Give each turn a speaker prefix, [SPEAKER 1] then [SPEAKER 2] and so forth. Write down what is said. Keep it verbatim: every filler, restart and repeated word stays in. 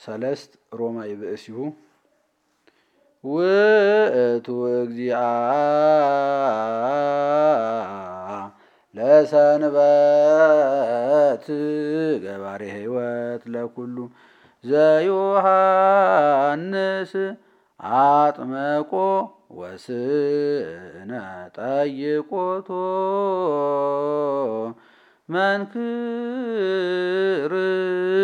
[SPEAKER 1] ሰለስት ሮማይ ብእሲሁ ውእቱ እግዚአ ለሰንበት ገባሬ ሕይወት ለኩሉ ዘዮሐንስ አጥመቆ ወስነ ጠይቆቶ መንክር